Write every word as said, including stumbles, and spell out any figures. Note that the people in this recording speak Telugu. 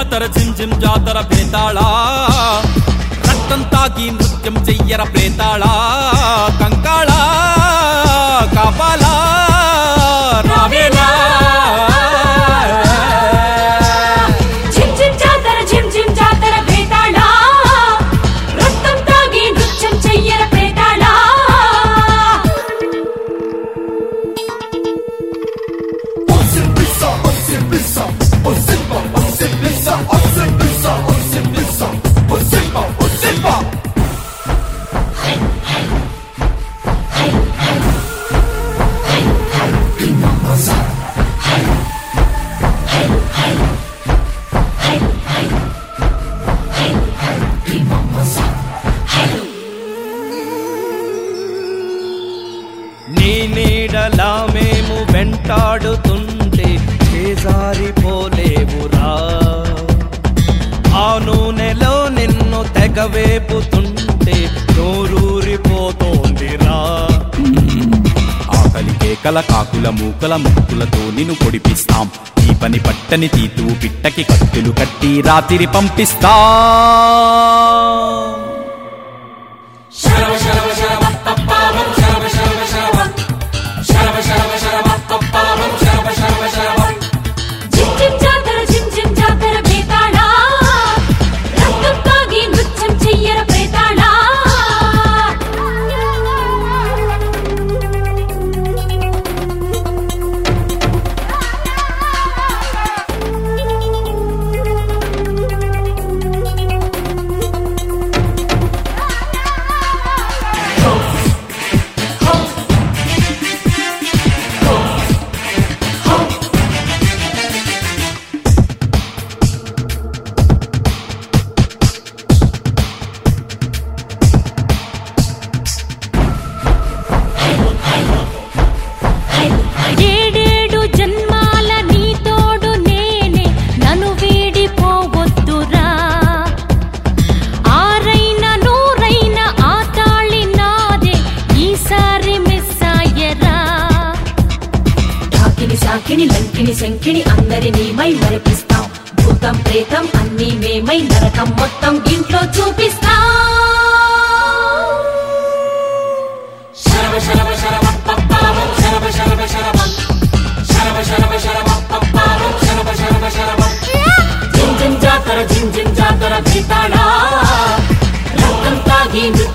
జాతర జిమ్ జిమ్ జాతర బేతాళ రక్తం తాగి నృత్యం చెయ్యర ప్రేతాళ కంకాళ కాపాల రావేలా నీ నీడలా మేము వెంటాడుతుంటే చేజారిపోలేవురా ఆ నూనెలో నిన్ను తెగవేపుతుంటే నోరూరిపోతోందిరా ఆకలి కేకల కాకుల మూకల ముక్కులతో నిన్ను పొడిపిస్తాం ఈ పని పట్టని తీతూ పిట్టకి కత్తులు కట్టి రాత్రి పంపిస్తా సాకిని లంకిని శంకిని అందరినీ మై మరిపిస్తాం భూతం ప్రేతం అన్నీ మేమై నరకం మొత్తం ఇంట్లో చూపిస్తాం శరవ శరవ శరవ పప్పావం శరవ శరవ శరవ శరవ శరవ శరవ పప్పావం శరవ శరవ శరవ జిమ్ జిమ్ జాతర జిమ్ జిమ్ జాతర బేతాళ రక్తం తాగి